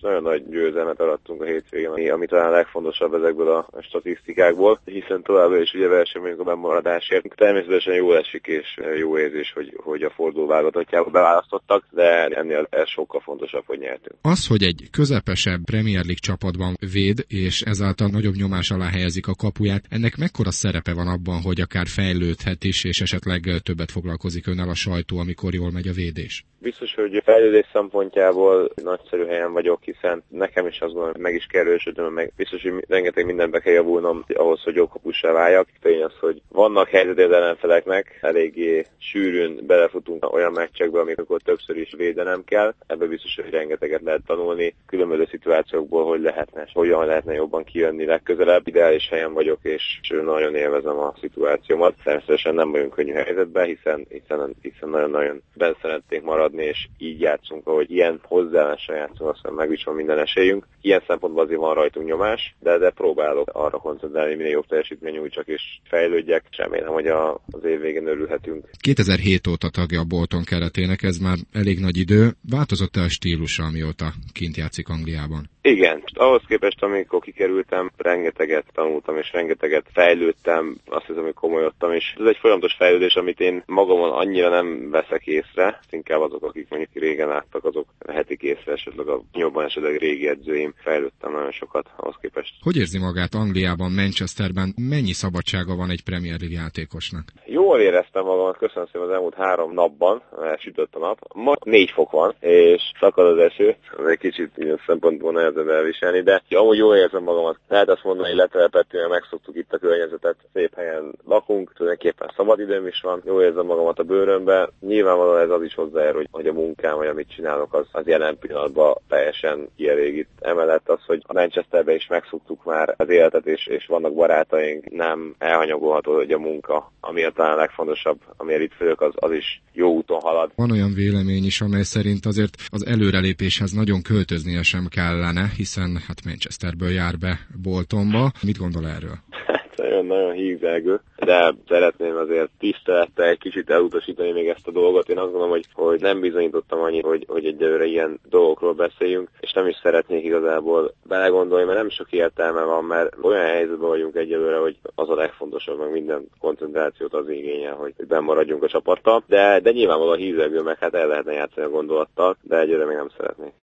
nagyon nagy győzelmet arattunk a hétvégén, ami talán a legfontosabb ezekből a statisztikákból, hiszen továbbra is ugye versenyünk a bemaradásért. Természetesen jól esik és jó érzés, hogy a forduló válogatottjába beválasztottak, de ennél ez sokkal fontosabb, hogy nyertünk. Az, hogy egy közepesebb Premier League csapatban véd, és ezáltal nagyobb nyomás alá helyezik a kapuját, ennek mekkora szerepe van abban, hogy akár fejlődhet is, és esetleg többet foglalkozik önnel a sajtó, amikor jól megy a védés? Biztos, hogy a fejlődés szempontjából nagyszerű helyen vagyok, hiszen nekem is azt gondolom, hogy meg is kell erősödnöm, meg biztos, hogy rengeteg mindenbe kell javulnom ahhoz, hogy jó kapussá váljak. Tény az, hogy vannak helyzetei az ellenfeleknek, eléggé sűrűn belefutunk olyan meccsekbe, amikor többször is védenem kell. Ebben biztos, hogy rengeteget lehet tanulni, különböző szituációkból, hogyan lehetne jobban kijönni legközelebb. Ideális helyen vagyok, és nagyon élvezem a szituációmat. Természetesen nem vagyunk könnyű helyzetben, hiszen nagyon-nagyon benne szeretnénk maradni, és így játszunk, ahogy ilyen hozzáállással játszunk, aztán meg is van minden esélyünk. Ilyen szempontból azért van rajtunk nyomás, de próbálok arra koncentrálni, minél jobb teljesítmény nyújtsak és fejlődjek. Remélem, hogy az év végén örülhetünk. 2007 óta tagja a Bolton keretének, ez már elég nagy idő. Változott-e a stílusa, amióta kint játszik Angliában? Igen, ahhoz képest, amikor kikerültem, rengeteget tanultam és rengeteget fejlődtem, azt hiszem, hogy komolyodtam, és ez egy folyamatos fejlődés, amit én magamon annyira nem veszek észre, inkább azok, akik mondjuk régen láttak, azok vehetik észre, esetleg a nyomban esetleg régi edzőim, fejlődtem nagyon sokat ahhoz képest. Hogy érzi magát Angliában, Manchesterben? Mennyi szabadsága van egy Premier League játékosnak? Jól éreztem magamat, köszönöm szépen az elmúlt 3 napban, sütött a nap. Ma 4 fok van, és szakad az eső, ez egy kicsit ilyen szempontból nehezebb elviselni, de amúgy jól érzem magamat. Lehet azt mondani, hogy letelepedtünk, megszoktuk itt a környezetet, szép helyen lakunk, tulajdonképpen szabadidőm is van, jól érzem magamat a bőrömbe. Nyilvánvalóan ez az is hozzájár, hogy a munkám, vagy amit csinálok, az jelen pillanatban teljesen kielégít. Emellett az, hogy a Manchesterben is megszoktuk már az életet, és vannak barátaink, nem elhanyagolható, hogy a munka, ami talán a legfontosabb, amiért itt fők, az is jó úton halad. Van olyan vélemény is, amely szerint azért az előrelépéshez nagyon költöznie sem kellene, hiszen hát Manchesterből jár be Boltonba. Mit gondol erről? Nagyon hízelgő, de szeretném azért tisztelettel egy kicsit elutasítani még ezt a dolgot. Én azt gondolom, hogy nem bizonyítottam annyit, hogy egyelőre ilyen dolgokról beszéljünk, és nem is szeretnék igazából belegondolni, mert nem sok értelme van, mert olyan helyzetben vagyunk egyelőre, hogy az a legfontosabb, meg minden koncentrációt az igényel, hogy bennmaradjunk a csapattal, de nyilvánvalóan hízelgő, meg hát el lehetne játszani a gondolattal, de egyelőre még nem szeretnék.